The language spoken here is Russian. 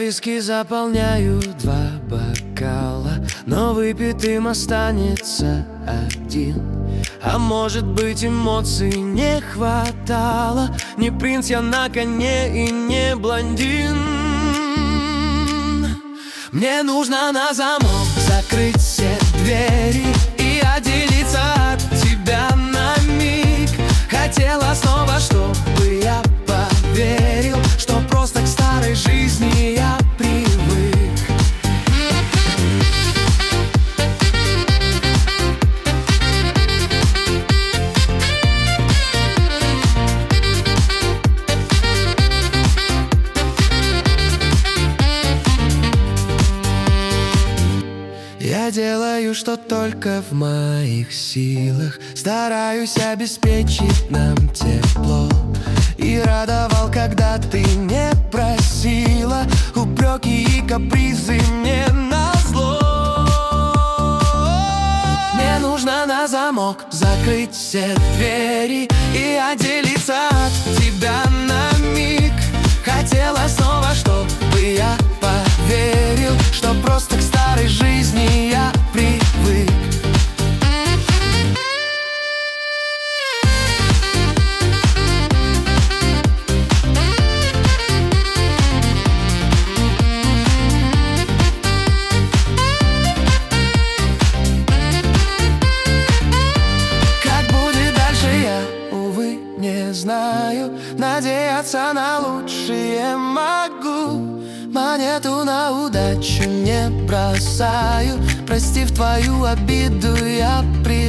виски заполняю 2 бокала, но выпит им останется 1. А может быть, эмоций не хватало. Не принц я на коне и не блондин. Мне нужно на замок закрыть все двери и отделиться от тебя на миг. Хотела снова, чтобы я поверил, что просто к старой жизни я привык. Я делаю, что только в моих силах, стараюсь обеспечить нам тепло. И радовал, когда ты не просила, упреки и капризы мне назло. Мне нужно на замок закрыть все двери и отделиться от тебя на миг. Хотела снова, чтобы я поверил, что просто к старой жизни я привык. Как будет дальше, я, увы, не знаю. Надеяться на лучшее могу. Монету на удачу не бросаю. Простив твою обиду, я